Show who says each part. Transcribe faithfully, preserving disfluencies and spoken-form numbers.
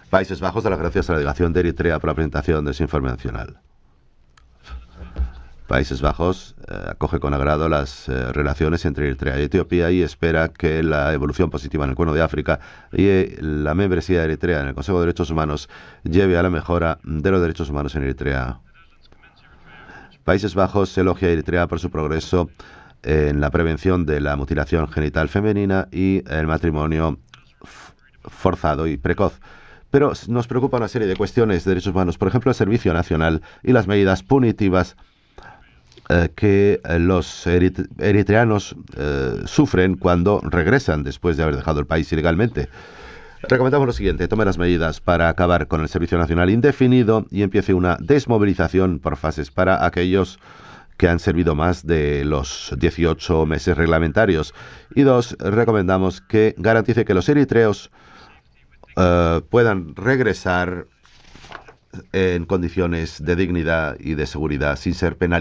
Speaker 1: Países Bajos da las gracias a la delegación de Eritrea por la presentación de su informe nacional. Países Bajos eh, acoge con agrado las eh, relaciones entre Eritrea y Etiopía y espera que la evolución positiva en el Cuerno de África y eh, la membresía de Eritrea en el Consejo de Derechos Humanos lleve a la mejora de los derechos humanos en Eritrea. Países Bajos elogia a Eritrea por su progreso en la prevención de la mutilación genital femenina y el matrimonio forzado y precoz. Pero nos preocupa una serie de cuestiones de derechos humanos, por ejemplo, el Servicio Nacional y las medidas punitivas eh, que los erit eritreanos eh, sufren cuando regresan después de haber dejado el país ilegalmente. Recomendamos lo siguiente: tome las medidas para acabar con el Servicio Nacional indefinido y empiece una desmovilización por fases para aquellos que han servido más de los dieciocho meses reglamentarios. Y dos, recomendamos que garantice que los eritreos uh, puedan regresar en condiciones de dignidad y de seguridad sin ser penalizados.